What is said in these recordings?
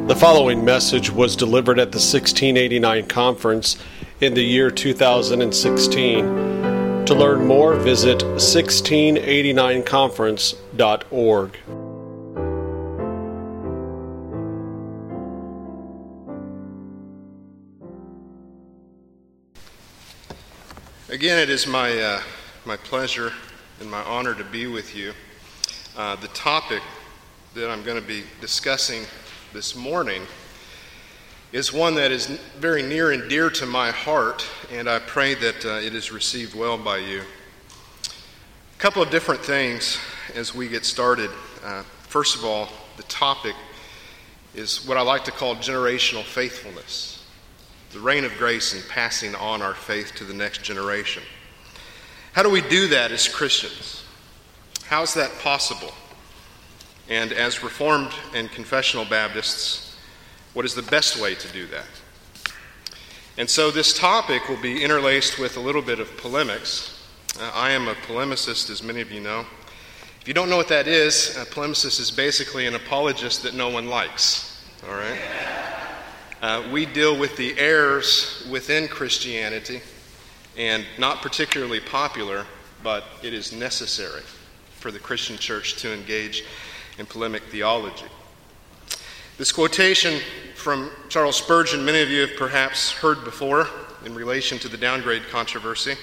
The following message was delivered at the 1689 conference in the year 2016. To learn more, visit 1689conference.org. Again, it is my pleasure and my honor to be with you. The topic that I'm going to be discussing this morning is one that is very near and dear to my heart, and I pray that it is received well by you. A couple of different things as we get started. First of all, the topic is what I like to call generational faithfulness, the reign of grace in passing on our faith to the next generation. How do we do that as Christians? How is that possible? And as Reformed and Confessional Baptists, what is the best way to do that? And so this topic will be interlaced with a little bit of polemics. I am a polemicist, as many of you know. If you don't know what that is, a polemicist is basically an apologist that no one likes. All right? We deal with the errors within Christianity, and not particularly popular, but it is necessary for the Christian church to engage in polemic theology. This quotation from Charles Spurgeon, many of you have perhaps heard before in relation to the downgrade controversy.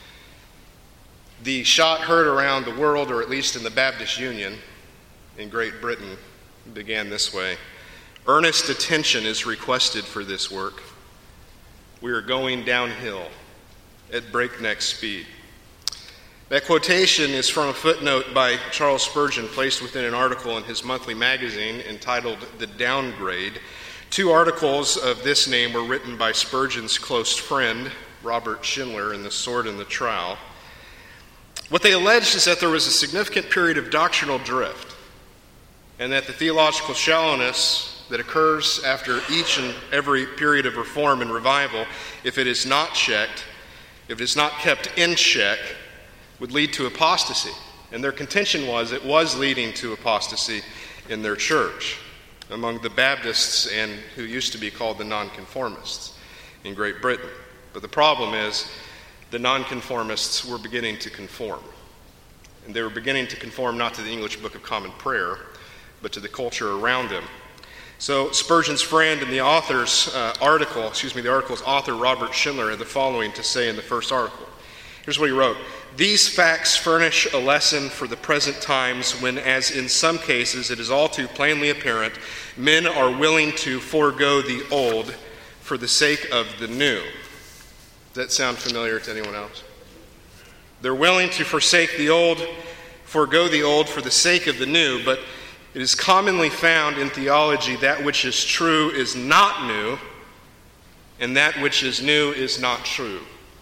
The shot heard around the world, or at least in the Baptist Union in Great Britain, began this way: "Earnest attention is requested for this work. We are going downhill at breakneck speed." That quotation is from a footnote by Charles Spurgeon placed within an article in his monthly magazine entitled The Downgrade. Two articles of this name were written by Spurgeon's close friend, Robert Schindler, in The Sword and the Trowel. What they alleged is that there was a significant period of doctrinal drift, and that the theological shallowness that occurs after each and every period of reform and revival, if it is not checked, if it is not kept in check, would lead to apostasy. And their contention was it was leading to apostasy in their church, among the Baptists and who used to be called the nonconformists in Great Britain. But the problem is the nonconformists were beginning to conform. And they were beginning to conform not to the English Book of Common Prayer, but to the culture around them. So Spurgeon's friend and the article's author, Robert Schindler, had the following to say in the first article. Here's what he wrote: "These facts furnish a lesson for the present times when, as in some cases it is all too plainly apparent, men are willing to forego the old for the sake of the new." Does that sound familiar to anyone else? They're willing to forsake the old, forego the old for the sake of the new, but it is commonly found in theology that which is true is not new, and that which is new is not true.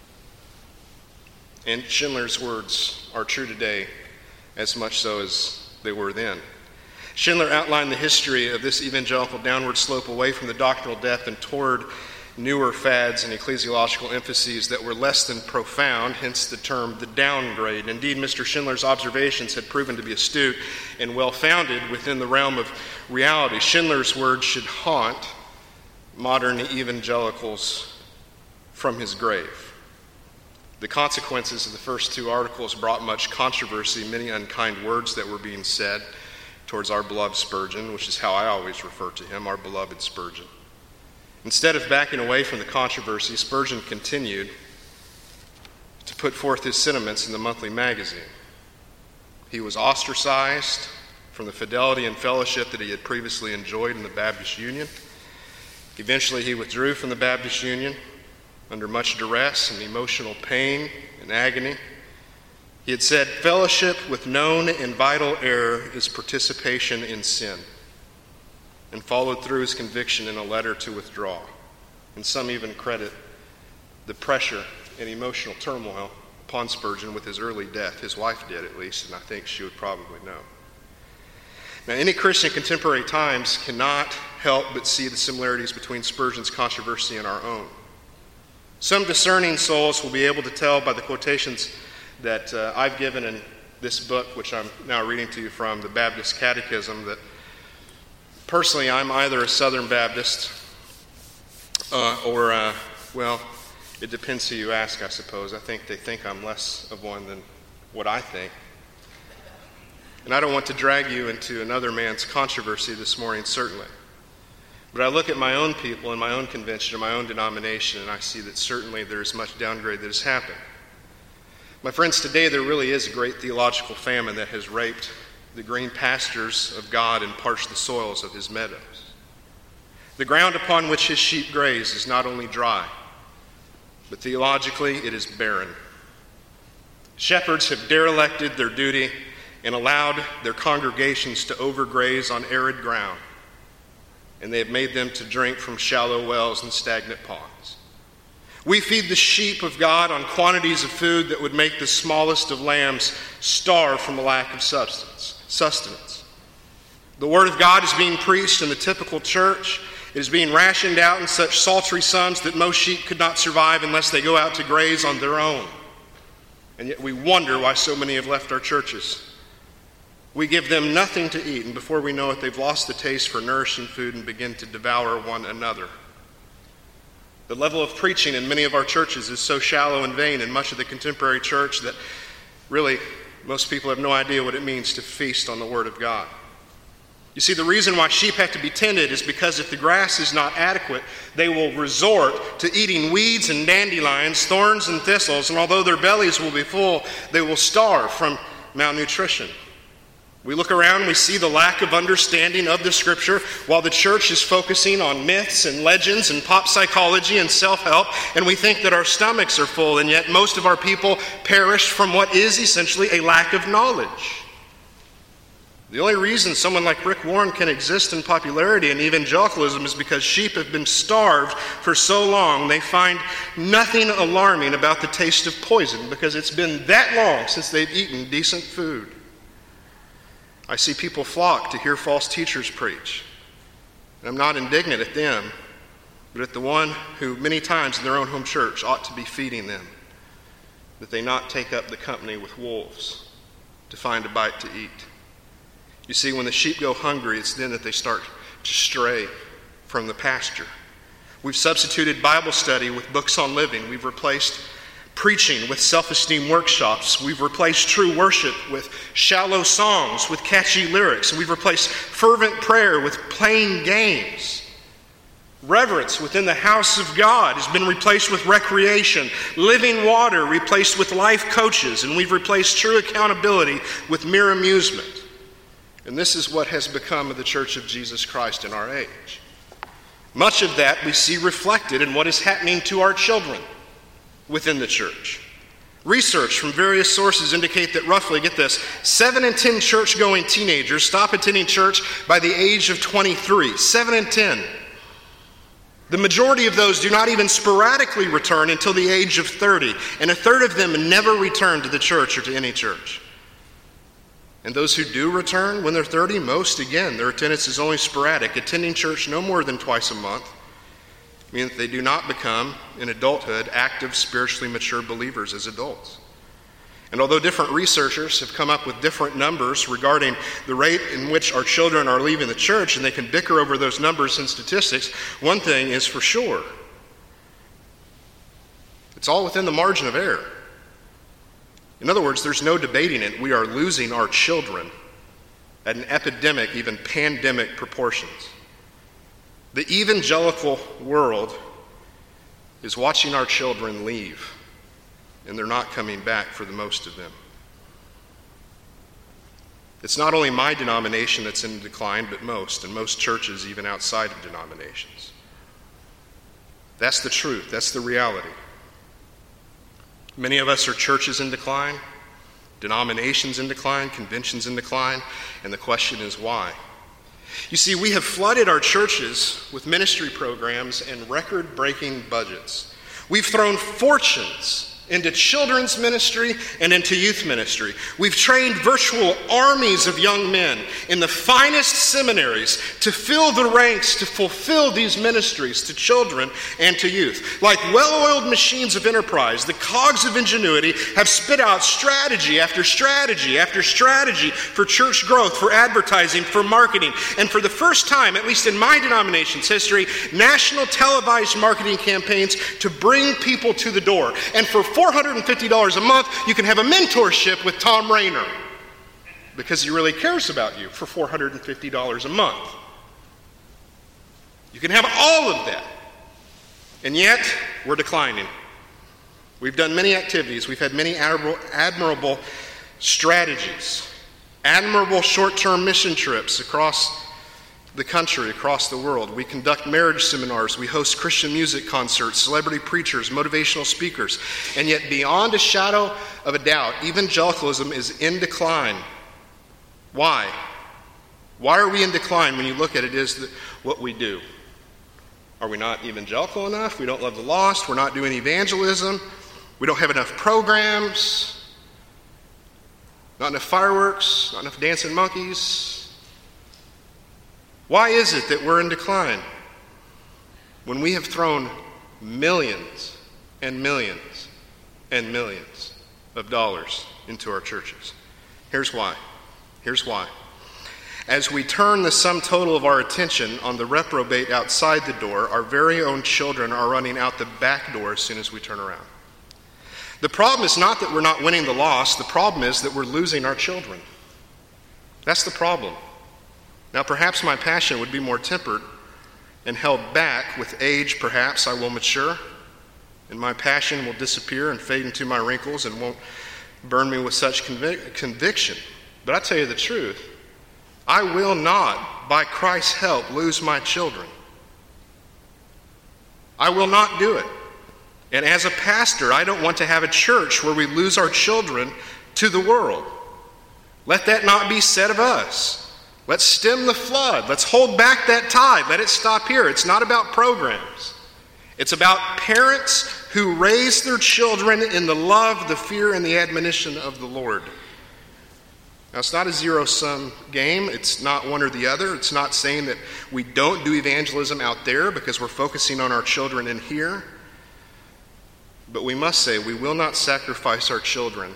And Schindler's words are true today as much so as they were then. Schindler outlined the history of this evangelical downward slope away from the doctrinal depth and toward newer fads and ecclesiological emphases that were less than profound, hence the term the downgrade. Indeed, Mr. Schindler's observations had proven to be astute and well-founded within the realm of reality. Schindler's words should haunt modern evangelicals from his grave. The consequences of the first two articles brought much controversy, many unkind words that were being said towards our beloved Spurgeon, which is how I always refer to him, our beloved Spurgeon. Instead of backing away from the controversy, Spurgeon continued to put forth his sentiments in the monthly magazine. He was ostracized from the fidelity and fellowship that he had previously enjoyed in the Baptist Union. Eventually, he withdrew from the Baptist Union under much duress and emotional pain and agony. He had said, "Fellowship with known and vital error is participation in sin," and followed through his conviction in a letter to withdraw. And some even credit the pressure and emotional turmoil upon Spurgeon with his early death. His wife did, at least, and I think she would probably know. Now, any Christian in contemporary times cannot help but see the similarities between Spurgeon's controversy and our own. Some discerning souls will be able to tell by the quotations that I've given in this book, which I'm now reading to you from, the Baptist Catechism, that Personally, I'm either a Southern Baptist or it depends who you ask, I suppose. I think they think I'm less of one than what I think. And I don't want to drag you into another man's controversy this morning, certainly. But I look at my own people and my own convention and my own denomination, and I see that certainly there is much downgrade that has happened. My friends, today there really is a great theological famine that has raped the green pastures of God and parched the soils of his meadows. The ground upon which his sheep graze is not only dry, but theologically it is barren. Shepherds have derelicted their duty and allowed their congregations to overgraze on arid ground, and they have made them to drink from shallow wells and stagnant ponds. We feed the sheep of God on quantities of food that would make the smallest of lambs starve from a lack of sustenance. The Word of God is being preached in the typical church. It is being rationed out in such sultry sums that most sheep could not survive unless they go out to graze on their own. And yet we wonder why so many have left our churches. We give them nothing to eat, and before we know it, they've lost the taste for nourishing food and begin to devour one another. The level of preaching in many of our churches is so shallow and vain in much of the contemporary church that really most people have no idea what it means to feast on the Word of God. You see, the reason why sheep have to be tended is because if the grass is not adequate, they will resort to eating weeds and dandelions, thorns and thistles, and although their bellies will be full, they will starve from malnutrition. We look around and we see the lack of understanding of the Scripture while the church is focusing on myths and legends and pop psychology and self-help, and we think that our stomachs are full, and yet most of our people perish from what is essentially a lack of knowledge. The only reason someone like Rick Warren can exist in popularity in evangelicalism is because sheep have been starved for so long they find nothing alarming about the taste of poison because it's been that long since they've eaten decent food. I see people flock to hear false teachers preach. And I'm not indignant at them, but at the one who many times in their own home church ought to be feeding them, that they not take up the company with wolves to find a bite to eat. You see, when the sheep go hungry, it's then that they start to stray from the pasture. We've substituted Bible study with books on living. We've replaced preaching with self-esteem workshops. We've replaced true worship with shallow songs with catchy lyrics. And we've replaced fervent prayer with playing games. Reverence within the house of God has been replaced with recreation. Living water replaced with life coaches. And we've replaced true accountability with mere amusement. And this is what has become of the Church of Jesus Christ in our age. Much of that we see reflected in what is happening to our children within the church. Research from various sources indicate that roughly, get this, 7 in 10 church-going teenagers stop attending church by the age of 23. 7 in 10. The majority of those do not even sporadically return until the age of 30, and a third of them never return to the church or to any church. And those who do return when they're 30, most, again, their attendance is only sporadic, attending church no more than twice a month, meaning that they do not become, in adulthood, active, spiritually mature believers as adults. And although different researchers have come up with different numbers regarding the rate in which our children are leaving the church, and they can bicker over those numbers and statistics, one thing is for sure. It's all within the margin of error. In other words, there's no debating it. We are losing our children at an epidemic, even pandemic proportions. The evangelical world is watching our children leave, and they're not coming back for the most of them. It's not only my denomination that's in decline, but most, and most churches even outside of denominations. That's the truth. That's the reality. Many of us are churches in decline, denominations in decline, conventions in decline, and the question is why? You see, we have flooded our churches with ministry programs and record-breaking budgets. We've thrown fortunes into children's ministry and into youth ministry. We've trained virtual armies of young men in the finest seminaries to fill the ranks to fulfill these ministries to children and to youth. Like well-oiled machines of enterprise, the cogs of ingenuity have spit out strategy after strategy after strategy for church growth, for advertising, for marketing, and for the first time, at least in my denomination's history, national televised marketing campaigns to bring people to the door. And for $450 a month, you can have a mentorship with Tom Rainer because he really cares about you for $450 a month. You can have all of that. And yet, we're declining. We've done many activities. We've had many admirable strategies, admirable short-term mission trips across the country, across the world. We conduct marriage seminars. We host Christian music concerts, celebrity preachers, motivational speakers. And yet, beyond a shadow of a doubt, evangelicalism is in decline. Why? Why are we in decline when you look at it as what we do? Are we not evangelical enough? We don't love the lost. We're not doing evangelism. We don't have enough programs. Not enough fireworks. Not enough dancing monkeys. Why is it that we're in decline when we have thrown millions and millions and millions of dollars into our churches? Here's why. Here's why. As we turn the sum total of our attention on the reprobate outside the door, our very own children are running out the back door as soon as we turn around. The problem is not that we're not winning the lost. The problem is that we're losing our children. That's the problem. Now, perhaps my passion would be more tempered and held back. With age, perhaps I will mature, and my passion will disappear and fade into my wrinkles and won't burn me with such conviction. But I tell you the truth, I will not, by Christ's help, lose my children. I will not do it. And as a pastor, I don't want to have a church where we lose our children to the world. Let that not be said of us. Let's stem the flood. Let's hold back that tide. Let it stop here. It's not about programs. It's about parents who raise their children in the love, the fear, and the admonition of the Lord. Now, it's not a zero-sum game. It's not one or the other. It's not saying that we don't do evangelism out there because we're focusing on our children in here. But we must say we will not sacrifice our children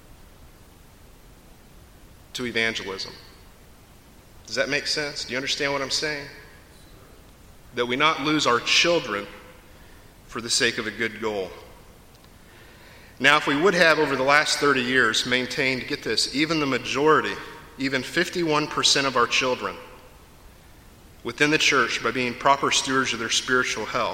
to evangelism. Does that make sense? Do you understand what I'm saying? That we not lose our children for the sake of a good goal. Now, if we would have over the last 30 years maintained, get this, even the majority, even 51% of our children within the church by being proper stewards of their spiritual health,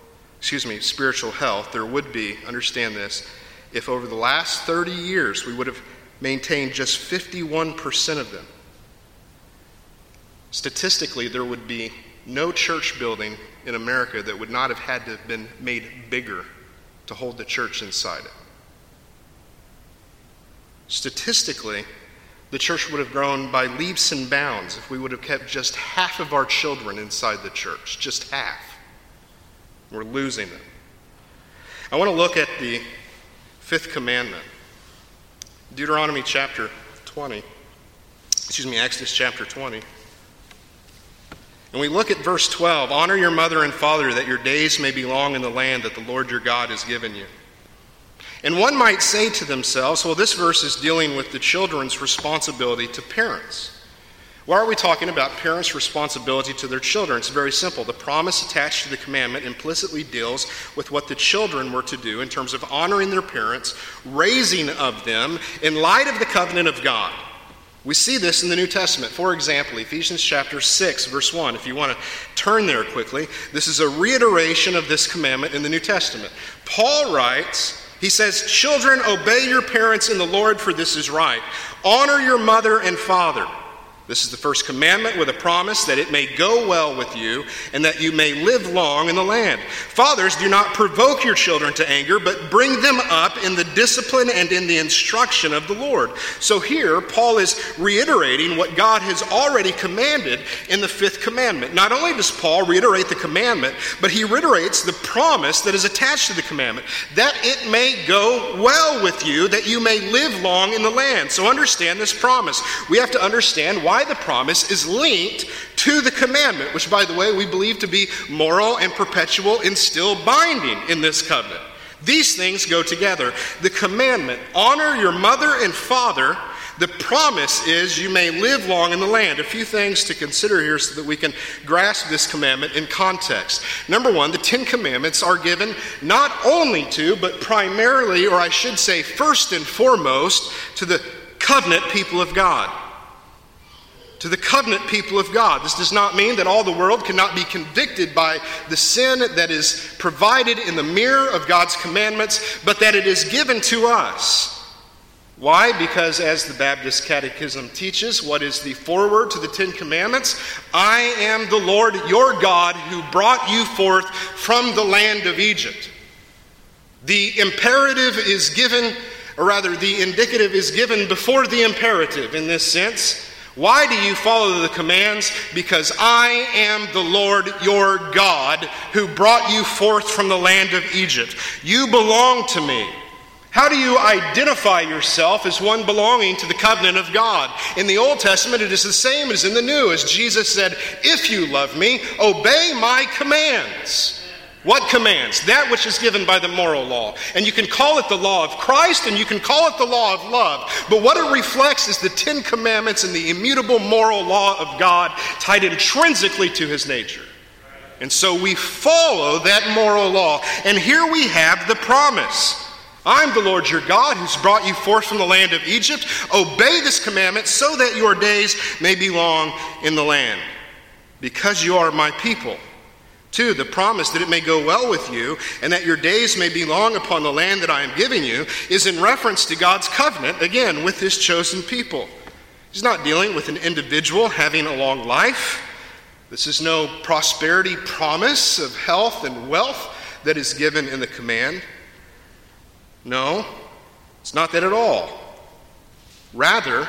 there would be, understand this, if over the last 30 years we would have maintained just 51% of them, statistically, there would be no church building in America that would not have had to have been made bigger to hold the church inside it. Statistically, the church would have grown by leaps and bounds if we would have kept just half of our children inside the church. Just half. We're losing them. I want to look at the fifth commandment. Exodus chapter 20. And we look at verse 12. Honor your mother and father that your days may be long in the land that the Lord your God has given you. And one might say to themselves, well, this verse is dealing with the children's responsibility to parents. Why are we talking about parents' responsibility to their children? It's very simple. The promise attached to the commandment implicitly deals with what the children were to do in terms of honoring their parents, raising of them in light of the covenant of God. We see this in the New Testament. For example, Ephesians chapter 6, verse 1. If you want to turn there quickly, this is a reiteration of this commandment in the New Testament. Paul writes, he says, "Children, obey your parents in the Lord, for this is right. Honor your mother and father." This is the first commandment with a promise that it may go well with you and that you may live long in the land. Fathers, do not provoke your children to anger, but bring them up in the discipline and in the instruction of the Lord. So here, Paul is reiterating what God has already commanded in the fifth commandment. Not only does Paul reiterate the commandment, but he reiterates the promise that is attached to the commandment, that it may go well with you, that you may live long in the land. So understand this promise. We have to understand why the promise is linked to the commandment, which, by the way, we believe to be moral and perpetual and still binding in this covenant. These things go together. The commandment, honor your mother and father. The promise is you may live long in the land. A few things to consider here so that we can grasp this commandment in context. Number one, the Ten Commandments are given not only to, but primarily, or I should say first and foremost, to the covenant people of God. To the covenant people of God. This does not mean that all the world cannot be convicted by the sin that is provided in the mirror of God's commandments, but that it is given to us. Why? Because as the Baptist Catechism teaches, what is the foreword to the Ten Commandments? I am the Lord your God who brought you forth from the land of Egypt. The imperative is given, or rather the indicative is given before the imperative in this sense. Why do you follow the commands? Because I am the Lord your God who brought you forth from the land of Egypt. You belong to me. How do you identify yourself as one belonging to the covenant of God? In the Old Testament, it is the same as in the New, as Jesus said, if you love me, obey my commands. What commands? That which is given by the moral law. And you can call it the law of Christ, and you can call it the law of love. But what it reflects is the Ten Commandments and the immutable moral law of God tied intrinsically to his nature. And so we follow that moral law. And here we have the promise. I'm the Lord your God who's brought you forth from the land of Egypt. Obey this commandment so that your days may be long in the land, because you are my people. 2, the promise that it may go well with you and that your days may be long upon the land that I am giving you is in reference to God's covenant, again, with his chosen people. He's not dealing with an individual having a long life. This is no prosperity promise of health and wealth that is given in the command. No, it's not that at all. Rather,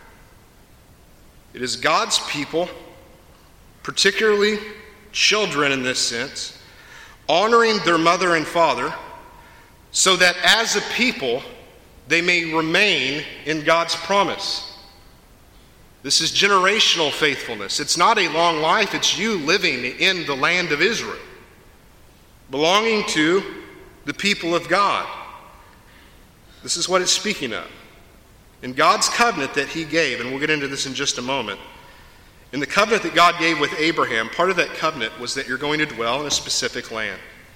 it is God's people, particularly children in this sense, honoring their mother and father so that as a people they may remain in God's promise. This is generational faithfulness. It's not a long life, it's you living in the land of Israel, belonging to the people of God. This is what it's speaking of. In God's covenant that he gave, and we'll get into this in just a moment, in the covenant that God gave with Abraham, part of that covenant was that you're going to dwell in a specific land.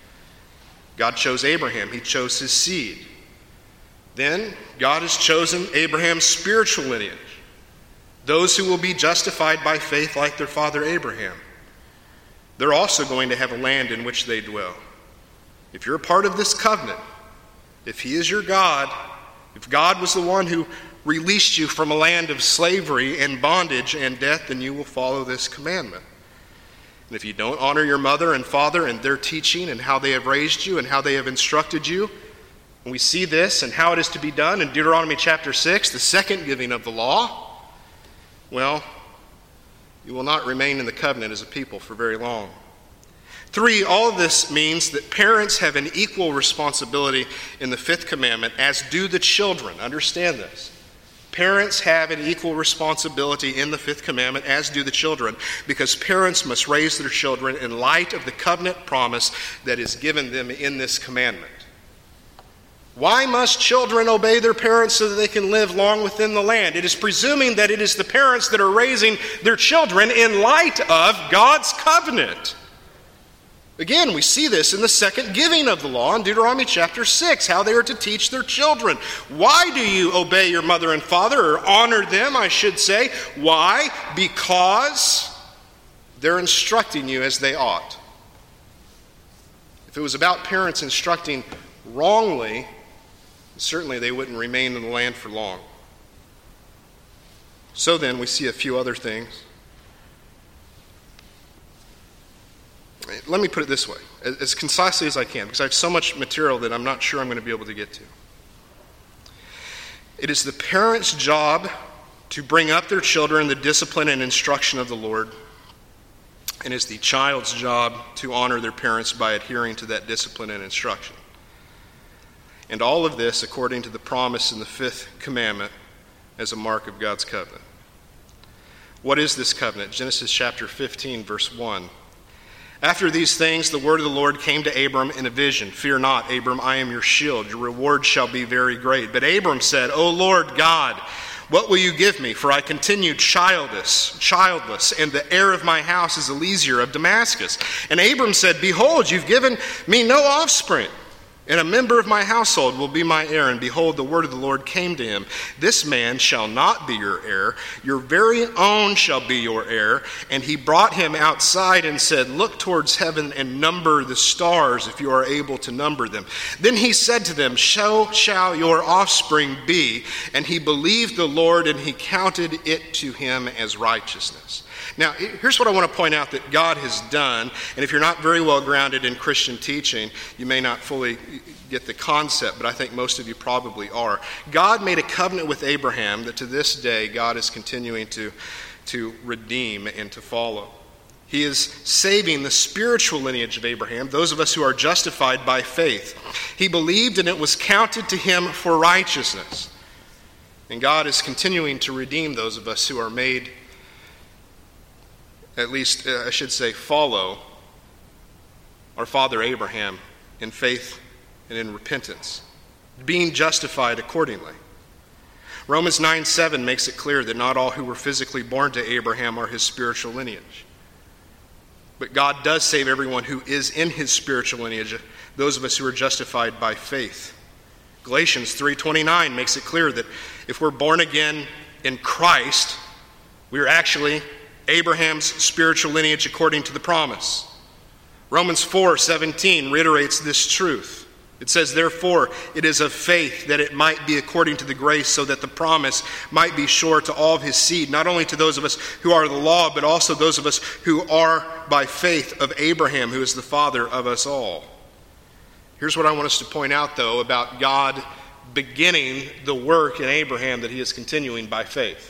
God chose Abraham. He chose his seed. Then God has chosen Abraham's spiritual lineage, those who will be justified by faith like their father Abraham. They're also going to have a land in which they dwell. If you're a part of this covenant, if he is your God, if God was the one who released you from a land of slavery and bondage and death, then you will follow this commandment. And if you don't honor your mother and father and their teaching and how they have raised you and how they have instructed you, and we see this and how it is to be done in Deuteronomy chapter 6, the second giving of the law, well, you will not remain in the covenant as a people for very long. 3, all of this means that parents have an equal responsibility in the fifth commandment, as do the children. Understand this. Parents have an equal responsibility in the fifth commandment, as do the children, because parents must raise their children in light of the covenant promise that is given them in this commandment. Why must children obey their parents so that they can live long within the land? It is presuming that it is the parents that are raising their children in light of God's covenant. Again, we see this in the second giving of the law in Deuteronomy chapter 6, how they are to teach their children. Why do you obey your mother and father, or honor them, I should say? Why? Because they're instructing you as they ought. If it was about parents instructing wrongly, certainly they wouldn't remain in the land for long. So then, we see a few other things. Let me put it this way, as concisely as I can, because I have so much material that I'm not sure I'm going to be able to get to. It is the parents' job to bring up their children in the discipline and instruction of the Lord, and it's the child's job to honor their parents by adhering to that discipline and instruction. And all of this according to the promise in the 5th commandment as a mark of God's covenant. What is this covenant? Genesis chapter 15, verse 1. After these things, the word of the Lord came to Abram in a vision. Fear not, Abram, I am your shield. Your reward shall be very great. But Abram said, O Lord God, what will you give me? For I continue childless, and the heir of my house is Eliezer of Damascus. And Abram said, Behold, you've given me no offspring, and a member of my household will be my heir. And behold, the word of the Lord came to him. This man shall not be your heir. Your very own shall be your heir. And he brought him outside and said, Look towards heaven and number the stars, if you are able to number them. Then he said to them, So shall your offspring be. And he believed the Lord, and he counted it to him as righteousness. Now, here's what I want to point out that God has done, and if you're not very well grounded in Christian teaching, you may not fully get the concept, but I think most of you probably are. God made a covenant with Abraham that to this day God is continuing to redeem and to follow. He is saving the spiritual lineage of Abraham, those of us who are justified by faith. He believed, and it was counted to him for righteousness. And God is continuing to redeem those of us who are made, at least I should say, follow our father Abraham in faith and in repentance, being justified accordingly. Romans 9:7 makes it clear that not all who were physically born to Abraham are his spiritual lineage. But God does save everyone who is in his spiritual lineage, those of us who are justified by faith. Galatians 3:29 makes it clear that if we're born again in Christ, we are actually Abraham's spiritual lineage according to the promise. Romans 4:17 reiterates this truth. It says, Therefore, it is of faith that it might be according to the grace, so that the promise might be sure to all of his seed, not only to those of us who are the law, but also those of us who are by faith of Abraham, who is the father of us all. Here's what I want us to point out, though, about God beginning the work in Abraham that he is continuing by faith.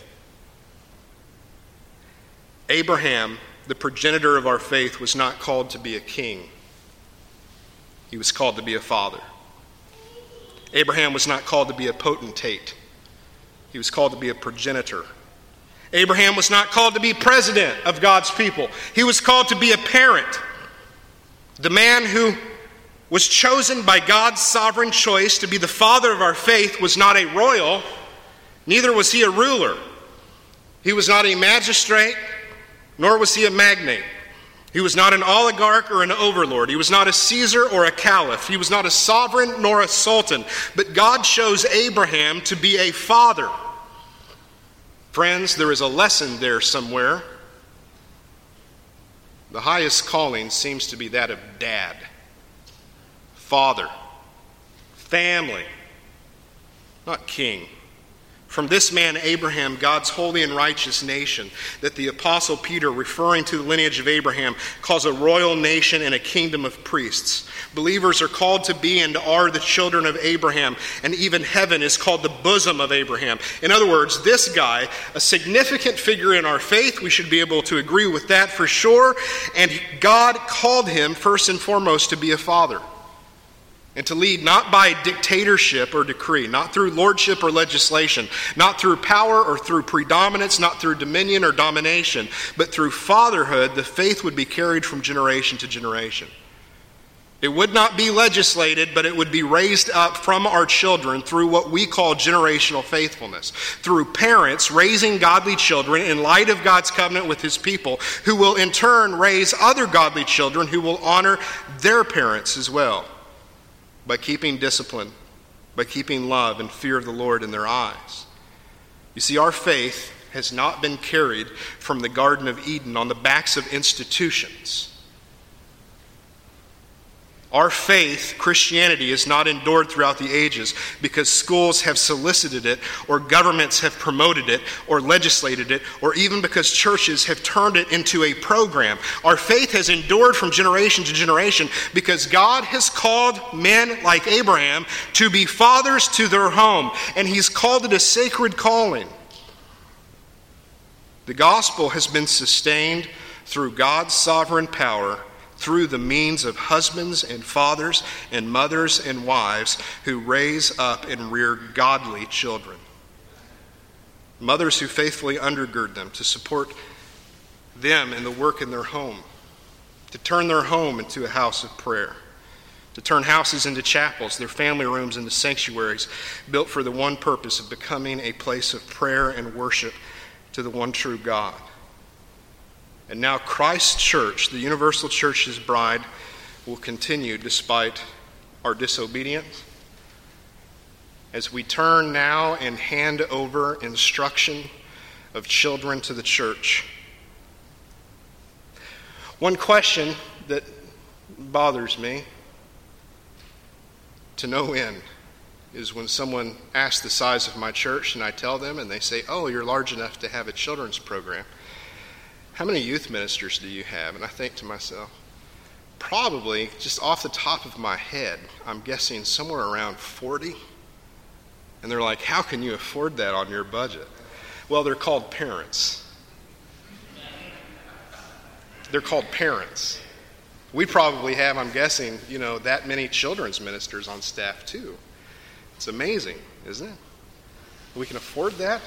Abraham, the progenitor of our faith, was not called to be a king. He was called to be a father. Abraham was not called to be a potentate. He was called to be a progenitor. Abraham was not called to be president of God's people. He was called to be a parent. The man who was chosen by God's sovereign choice to be the father of our faith was not a royal, neither was he a ruler. He was not a magistrate, nor was he a magnate. He was not an oligarch or an overlord. He was not a Caesar or a caliph. He was not a sovereign nor a sultan. But God chose Abraham to be a father. Friends, there is a lesson there somewhere. The highest calling seems to be that of dad, father, family, not king. From this man Abraham, God's holy and righteous nation, that the Apostle Peter, referring to the lineage of Abraham, calls a royal nation and a kingdom of priests. Believers are called to be and are the children of Abraham, and even heaven is called the bosom of Abraham. In other words, this guy, a significant figure in our faith, we should be able to agree with that for sure, and God called him first and foremost to be a father. And to lead not by dictatorship or decree, not through lordship or legislation, not through power or through predominance, not through dominion or domination, but through fatherhood, the faith would be carried from generation to generation. It would not be legislated, but it would be raised up from our children through what we call generational faithfulness. Through parents raising godly children in light of God's covenant with his people, who will in turn raise other godly children who will honor their parents as well, by keeping discipline, by keeping love and fear of the Lord in their eyes. You see, our faith has not been carried from the Garden of Eden on the backs of institutions. Our faith, Christianity, is not endured throughout the ages because schools have solicited it, or governments have promoted it, or legislated it, or even because churches have turned it into a program. Our faith has endured from generation to generation because God has called men like Abraham to be fathers to their home, and He's called it a sacred calling. The gospel has been sustained through God's sovereign power through the means of husbands and fathers and mothers and wives who raise up and rear godly children. Mothers who faithfully undergird them to support them in the work in their home, to turn their home into a house of prayer, to turn houses into chapels, their family rooms into sanctuaries, built for the one purpose of becoming a place of prayer and worship to the one true God. And now Christ's church, the universal church's bride, will continue despite our disobedience as we turn now and hand over instruction of children to the church. One question that bothers me to no end is when someone asks the size of my church and I tell them and they say, "Oh, you're large enough to have a children's program. How many youth ministers do you have?" And I think to myself, probably, just off the top of my head, I'm guessing somewhere around 40. And they're like, "How can you afford that on your budget?" Well, they're called parents. They're called parents. We probably have, I'm guessing, that many children's ministers on staff too. It's amazing, isn't it? We can afford that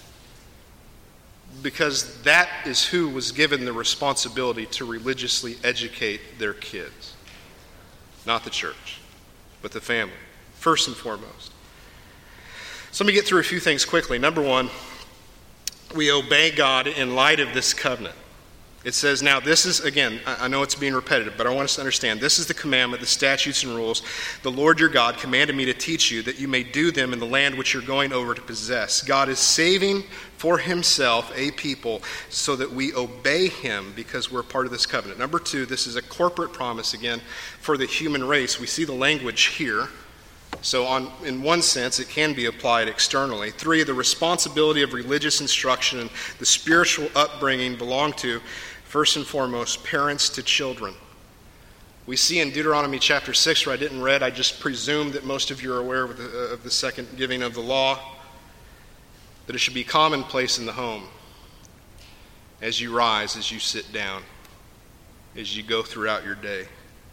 because that is who was given the responsibility to religiously educate their kids. Not the church, but the family, first and foremost. So let me get through a few things quickly. Number one, we obey God in light of this covenant. It says, now this is, again, I know it's being repetitive, but I want us to understand, this is the commandment, the statutes and rules the Lord your God commanded me to teach you, that you may do them in the land which you're going over to possess. God is saving for Himself a people so that we obey Him because we're part of this covenant. Number two, this is a corporate promise, again, for the human race. We see the language here. So in one sense, it can be applied externally. Three, the responsibility of religious instruction and the spiritual upbringing belong to, first and foremost, parents to children. We see in Deuteronomy chapter 6, where I didn't read, I just presume that most of you are aware of the second giving of the law, that it should be commonplace in the home as you rise, as you sit down, as you go throughout your day.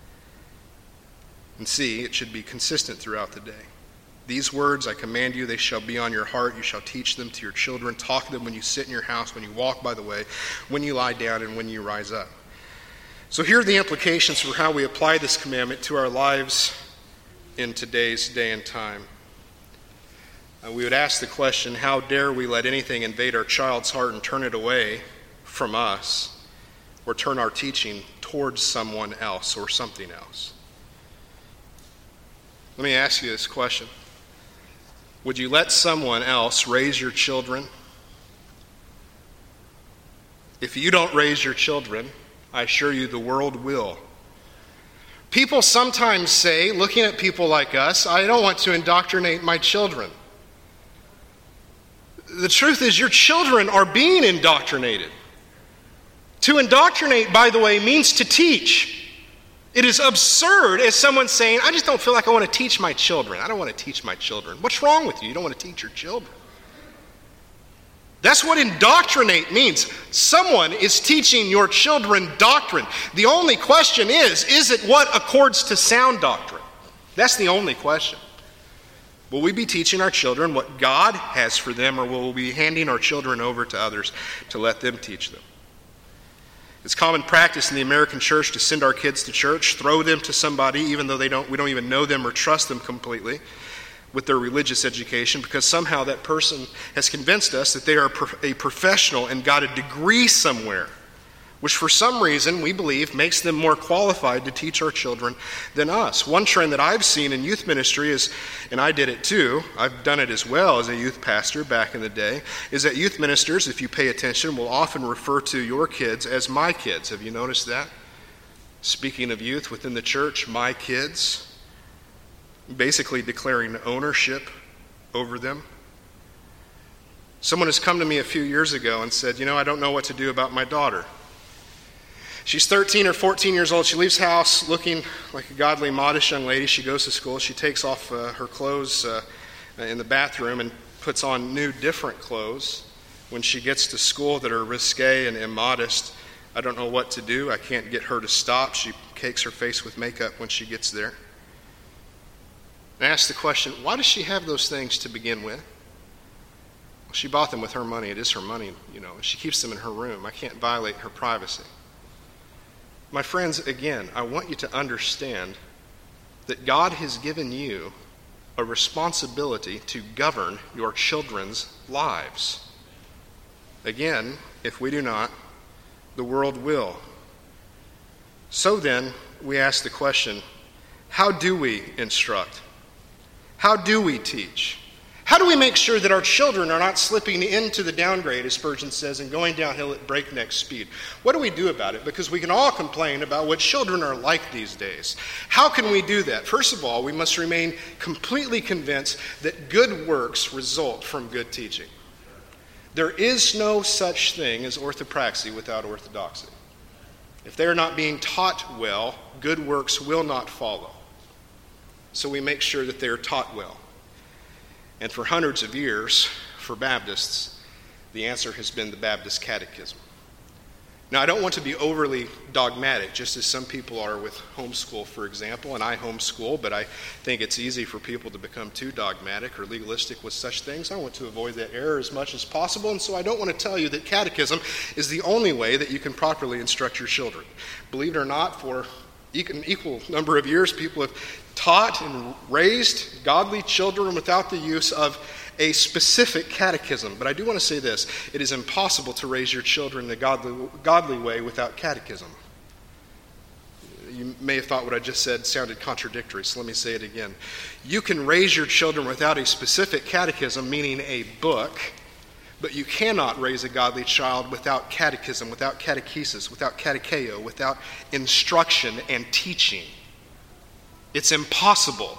And see, it should be consistent throughout the day. These words I command you, they shall be on your heart. You shall teach them to your children. Talk them when you sit in your house, when you walk by the way, when you lie down, and when you rise up. So here are the implications for how we apply this commandment to our lives in today's day and time. We would ask the question, how dare we let anything invade our child's heart and turn it away from us, or turn our teaching towards someone else or something else? Let me ask you this question. Would you let someone else raise your children? If you don't raise your children, I assure you the world will. People sometimes say, looking at people like us, I don't want to indoctrinate my children. The truth is, your children are being indoctrinated. To indoctrinate, by the way, means to teach. It is absurd as someone saying, I just don't feel like I want to teach my children. I don't want to teach my children. What's wrong with you? You don't want to teach your children. That's what indoctrinate means. Someone is teaching your children doctrine. The only question is it what accords to sound doctrine? That's the only question. Will we be teaching our children what God has for them, or will we be handing our children over to others to let them teach them? It's common practice in the American church to send our kids to church, throw them to somebody, even though we don't even know them or trust them completely with their religious education, because somehow that person has convinced us that they are a professional and got a degree somewhere, which for some reason we believe makes them more qualified to teach our children than us. One trend that I've seen in youth ministry is, and I did it too, I've done it as well as a youth pastor back in the day, is that youth ministers, if you pay attention, will often refer to your kids as my kids. Have you noticed that? Speaking of youth within the church, my kids, basically declaring ownership over them. Someone has come to me a few years ago and said, I don't know what to do about my daughter. She's 13 or 14 years old. She leaves house looking like a godly, modest young lady. She goes to school. She takes off her clothes in the bathroom and puts on new, different clothes. When she gets to school that are risque and immodest, I don't know what to do. I can't get her to stop. She cakes her face with makeup when she gets there. And I ask the question, why does she have those things to begin with? Well, she bought them with her money. It is her money, She keeps them in her room. I can't violate her privacy. My friends, again, I want you to understand that God has given you a responsibility to govern your children's lives. Again, if we do not, the world will. So then, we ask the question, how do we instruct? How do we teach? How do we make sure that our children are not slipping into the downgrade, as Spurgeon says, and going downhill at breakneck speed? What do we do about it? Because we can all complain about what children are like these days. How can we do that? First of all, we must remain completely convinced that good works result from good teaching. There is no such thing as orthopraxy without orthodoxy. If they are not being taught well, good works will not follow. So we make sure that they are taught well. And for hundreds of years, for Baptists, the answer has been the Baptist Catechism. Now, I don't want to be overly dogmatic, just as some people are with homeschool, for example, and I homeschool, but I think it's easy for people to become too dogmatic or legalistic with such things. I want to avoid that error as much as possible, and so I don't want to tell you that catechism is the only way that you can properly instruct your children. Believe it or not, for an equal number of years, people have taught and raised godly children without the use of a specific catechism. But I do want to say this. It is impossible to raise your children in a godly way without catechism. You may have thought what I just said sounded contradictory, so let me say it again. You can raise your children without a specific catechism, meaning a book, but you cannot raise a godly child without catechism, without catechesis, without catecheo, without instruction and teaching. It's impossible.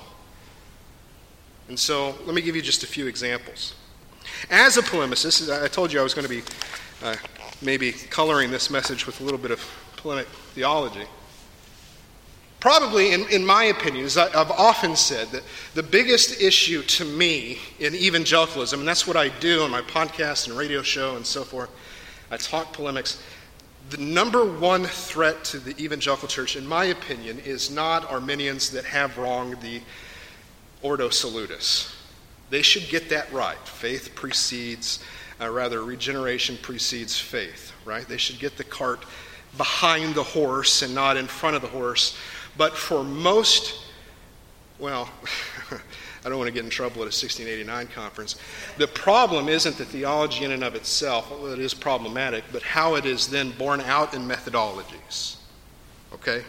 And so let me give you just a few examples. As a polemicist, I told you I was going to be maybe coloring this message with a little bit of polemic theology. Probably, in my opinion, as I've often said, that the biggest issue to me in evangelicalism, and that's what I do on my podcast and radio show and so forth, I talk polemics. The number one threat to the evangelical church, in my opinion, is not Arminians that have wrong the Ordo Salutis. They should get that right. Faith precedes, regeneration precedes faith, right? They should get the cart behind the horse and not in front of the horse. But for most, I don't want to get in trouble at a 1689 conference. The problem isn't the theology in and of itself, although it is problematic, but how it is then borne out in methodologies. Okay?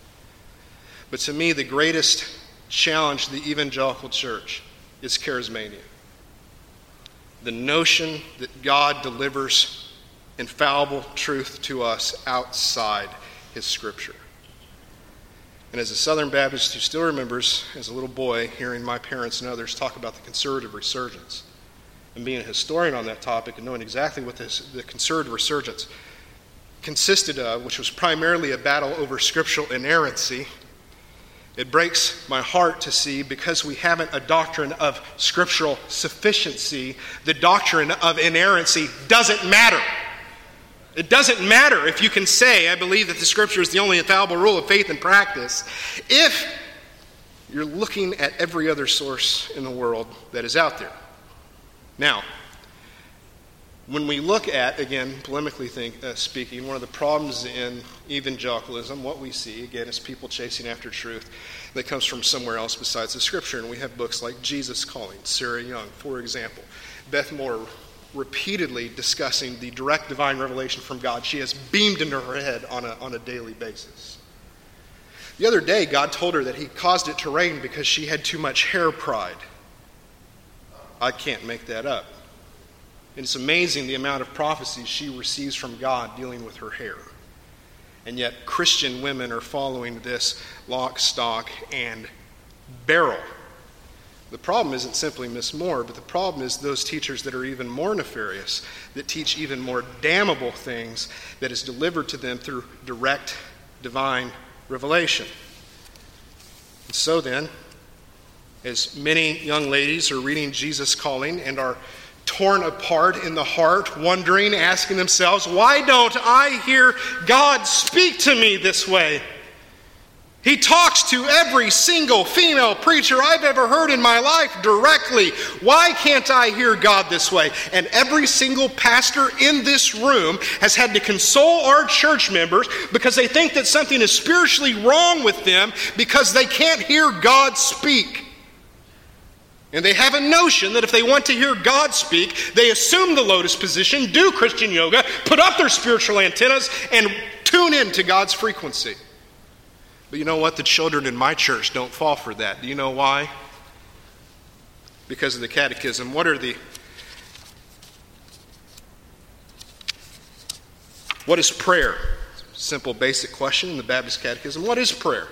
But to me, the greatest challenge to the evangelical church is charismania. The notion that God delivers infallible truth to us outside his Scripture. And as a Southern Baptist who still remembers, as a little boy, hearing my parents and others talk about the conservative resurgence, and being a historian on that topic and knowing exactly what the conservative resurgence consisted of, which was primarily a battle over scriptural inerrancy, it breaks my heart to see, because we haven't a doctrine of scriptural sufficiency, the doctrine of inerrancy doesn't matter. It doesn't matter if you can say, I believe that the Scripture is the only infallible rule of faith and practice, if you're looking at every other source in the world that is out there. Now, when we look at, again, polemically speaking, one of the problems in evangelicalism, what we see, again, is people chasing after truth that comes from somewhere else besides the Scripture. And we have books like Jesus Calling, Sarah Young, for example. Beth Moore, repeatedly discussing the direct divine revelation from God. She has beamed into her head on a daily basis. The other day, God told her that he caused it to rain because she had too much hair pride. I can't make that up. And it's amazing the amount of prophecies she receives from God dealing with her hair. And yet Christian women are following this lock, stock, and barrel. The problem isn't simply Miss Moore, but the problem is those teachers that are even more nefarious, that teach even more damnable things that is delivered to them through direct divine revelation. And so then, as many young ladies are reading Jesus Calling and are torn apart in the heart, wondering, asking themselves, why don't I hear God speak to me this way? He talks to every single female preacher I've ever heard in my life directly. Why can't I hear God this way? And every single pastor in this room has had to console our church members because they think that something is spiritually wrong with them because they can't hear God speak. And they have a notion that if they want to hear God speak, they assume the lotus position, do Christian yoga, put up their spiritual antennas, and tune in to God's frequency. But you know what? The children in my church don't fall for that. Do you know why? Because of the catechism. What is prayer? Simple, basic question in the Baptist Catechism. What is prayer?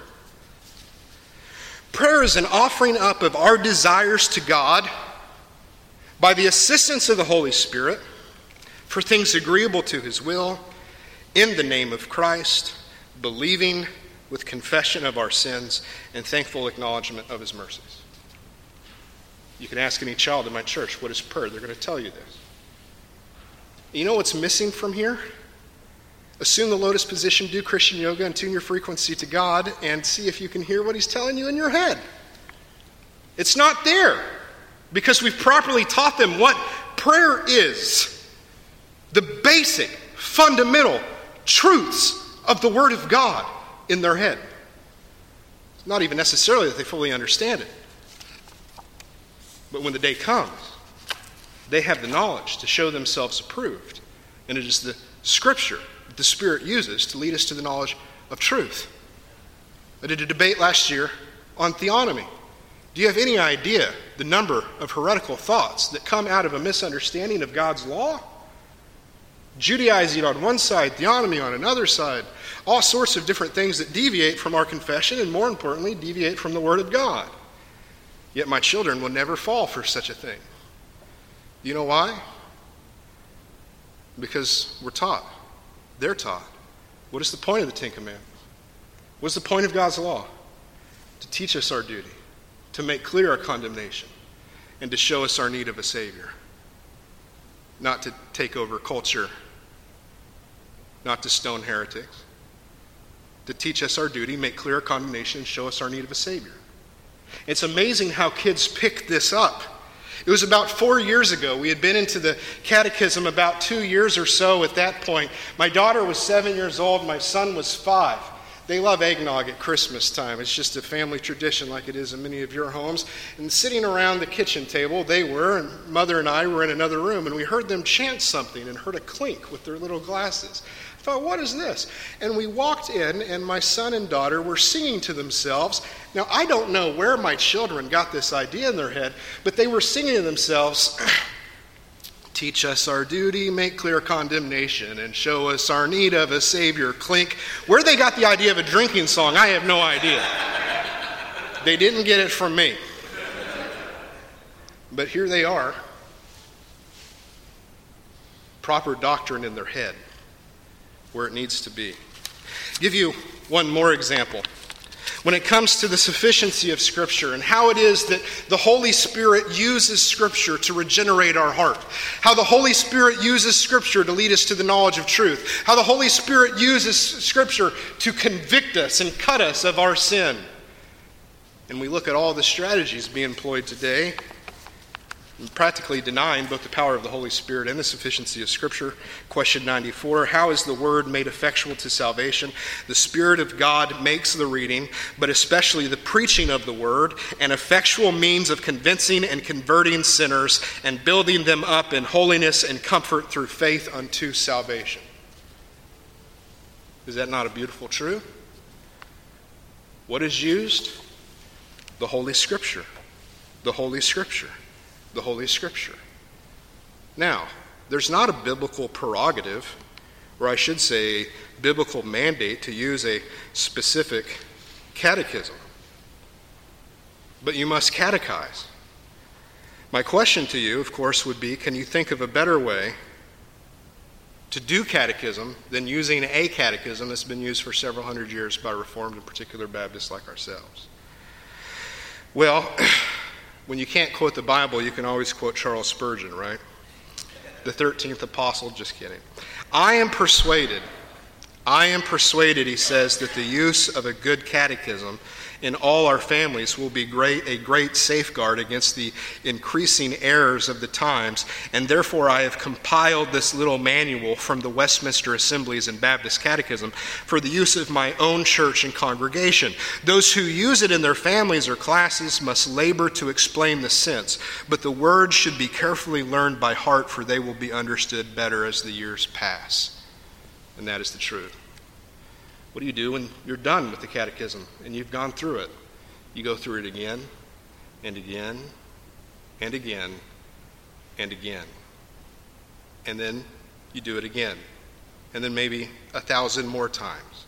Prayer is an offering up of our desires to God by the assistance of the Holy Spirit for things agreeable to His will in the name of Christ, believing with confession of our sins and thankful acknowledgement of His mercies. You can ask any child in my church, what is prayer? They're going to tell you this. You know what's missing from here? Assume the lotus position, do Christian yoga, and tune your frequency to God, and see if you can hear what He's telling you in your head. It's not there, because we've properly taught them what prayer is. The basic, fundamental truths of the Word of God in their head. It's not even necessarily that they fully understand it. But when the day comes, they have the knowledge to show themselves approved. And it is the Scripture that the Spirit uses to lead us to the knowledge of truth. I did a debate last year on theonomy. Do you have any idea the number of heretical thoughts that come out of a misunderstanding of God's law? Judaizing on one side, theonomy on another side, all sorts of different things that deviate from our confession and, more importantly, deviate from the Word of God. Yet my children will never fall for such a thing. Do you know why? Because we're taught. They're taught. What is the point of the Ten Commandments? What's the point of God's law? To teach us our duty, to make clear our condemnation, and to show us our need of a Savior. Not to take over culture, not to stone heretics. To teach us our duty, make clear our condemnation, and show us our need of a Savior. It's amazing how kids pick this up. It was about 4 years ago. We had been into the catechism about 2 years or so at that point. My daughter was 7 years old. My son was 5. They love eggnog at Christmas time. It's just a family tradition like it is in many of your homes. And sitting around the kitchen table, they were, and Mother and I were in another room, and we heard them chant something and heard a clink with their little glasses. I thought, what is this? And we walked in, and my son and daughter were singing to themselves. Now, I don't know where my children got this idea in their head, but they were singing to themselves, teach us our duty, make clear condemnation, and show us our need of a Savior, clink. Where they got the idea of a drinking song, I have no idea. They didn't get it from me. But here they are. Proper doctrine in their head, where it needs to be. I'll give you one more example. When it comes to the sufficiency of Scripture and how it is that the Holy Spirit uses Scripture to regenerate our heart, how the Holy Spirit uses Scripture to lead us to the knowledge of truth, how the Holy Spirit uses Scripture to convict us and cut us of our sin. And we look at all the strategies being employed today, practically denying both the power of the Holy Spirit and the sufficiency of Scripture. Question 94, how is the Word made effectual to salvation? The Spirit of God makes the reading, but especially the preaching of the Word, an effectual means of convincing and converting sinners and building them up in holiness and comfort through faith unto salvation. Is that not a beautiful truth? What is used? The Holy Scripture. The Holy Scripture. The Holy Scripture. Now, there's not a biblical prerogative or I should say a biblical mandate to use a specific catechism. But you must catechize. My question to you, of course, would be, can you think of a better way to do catechism than using a catechism that's been used for several hundred years by Reformed and particular Baptists like ourselves? Well, when you can't quote the Bible, you can always quote Charles Spurgeon, right? The 13th apostle, just kidding. I am persuaded, he says, that the use of a good catechism in all our families will be a great safeguard against the increasing errors of the times, and therefore I have compiled this little manual from the Westminster Assemblies and Baptist Catechism for the use of my own church and congregation. Those who use it in their families or classes must labor to explain the sense, but the words should be carefully learned by heart, for they will be understood better as the years pass. And that is the truth. What do you do when you're done with the catechism and you've gone through it? You go through it again and again and again and again. And then you do it again. And then maybe 1,000 more times.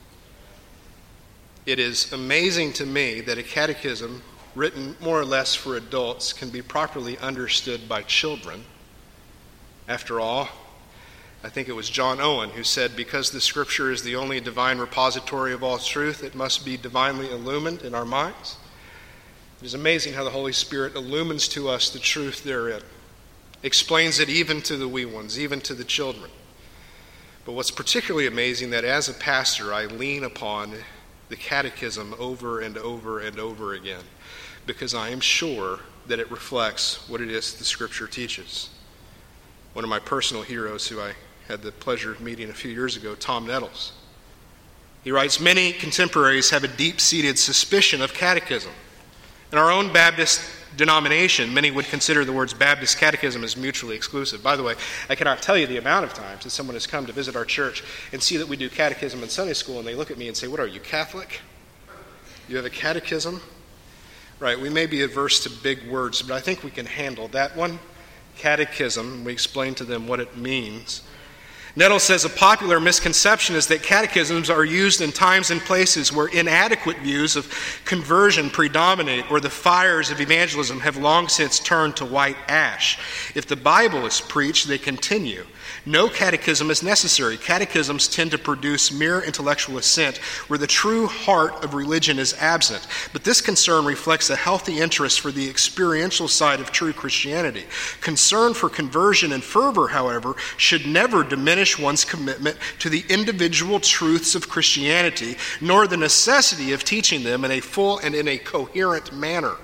It is amazing to me that a catechism written more or less for adults can be properly understood by children. After all, I think it was John Owen who said, because the Scripture is the only divine repository of all truth, it must be divinely illumined in our minds. It is amazing how the Holy Spirit illumines to us the truth therein, explains it even to the wee ones, even to the children. But what's particularly amazing, that as a pastor, I lean upon the catechism over and over and over again, because I am sure that it reflects what it is the Scripture teaches. One of my personal heroes, who I had the pleasure of meeting a few years ago, Tom Nettles. He writes, many contemporaries have a deep-seated suspicion of catechism. In our own Baptist denomination, many would consider the words Baptist catechism as mutually exclusive. By the way, I cannot tell you the amount of times that someone has come to visit our church and see that we do catechism in Sunday school, and they look at me and say, what are you, Catholic? You have a catechism? Right, we may be averse to big words, but I think we can handle that one. Catechism, we explain to them what it means. Nettles says a popular misconception is that catechisms are used in times and places where inadequate views of conversion predominate, or the fires of evangelism have long since turned to white ash. If the Bible is preached, they continue. No catechism is necessary. Catechisms tend to produce mere intellectual assent where the true heart of religion is absent. But this concern reflects a healthy interest for the experiential side of true Christianity. Concern for conversion and fervor, however, should never diminish one's commitment to the individual truths of Christianity, nor the necessity of teaching them in a full and in a coherent manner.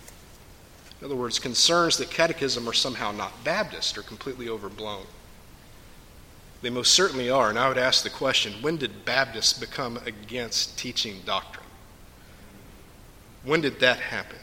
In other words, concerns that catechism are somehow not Baptist are completely overblown. They most certainly are, and I would ask the question, when did Baptists become against teaching doctrine? When did that happen?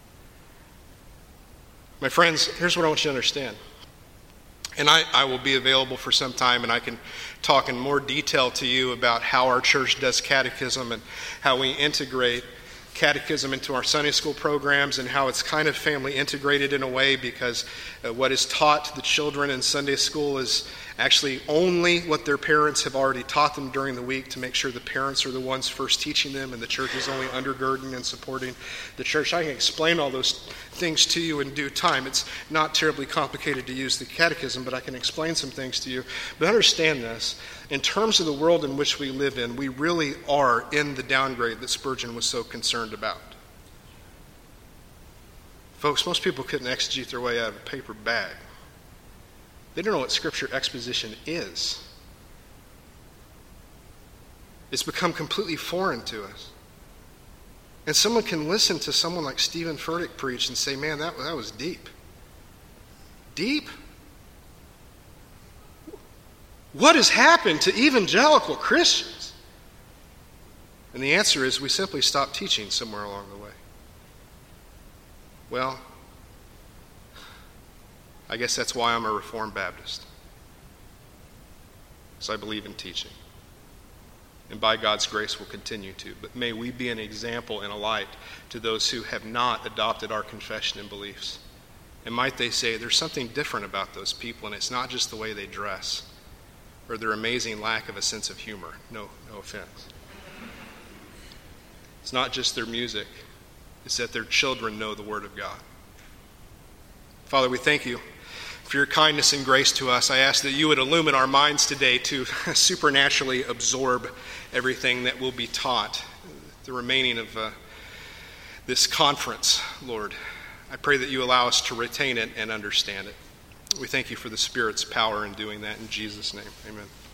My friends, here's what I want you to understand. And I will be available for some time, and I can talk in more detail to you about how our church does catechism and how we integrate catechism into our Sunday school programs, and how it's kind of family integrated in a way, because what is taught to the children in Sunday school is actually only what their parents have already taught them during the week, to make sure the parents are the ones first teaching them, and the church is only undergirding and supporting the church. I can explain all those things to you in due time. It's not terribly complicated to use the catechism, but I can explain some things to you. But understand this, in terms of the world in which we live in, we really are in the downgrade that Spurgeon was so concerned about. Folks, most people couldn't exegete their way out of a paper bag. They don't know what Scripture exposition is. It's become completely foreign to us. And someone can listen to someone like Stephen Furtick preach and say, man, that was deep. Deep? What has happened to evangelical Christians? And the answer is, we simply stopped teaching somewhere along the way. Well, I guess that's why I'm a Reformed Baptist. Because I believe in teaching. And by God's grace will continue to. But may we be an example and a light to those who have not adopted our confession and beliefs. And might they say, there's something different about those people, and it's not just the way they dress. or their amazing lack of a sense of humor. No offense. It's not just their music. It's that their children know the Word of God. Father, we thank you for your kindness and grace to us. I ask that you would illumine our minds today to supernaturally absorb everything that will be taught, the remaining of this conference, Lord. I pray that you allow us to retain it and understand it. We thank you for the Spirit's power in doing that. In Jesus' name, amen.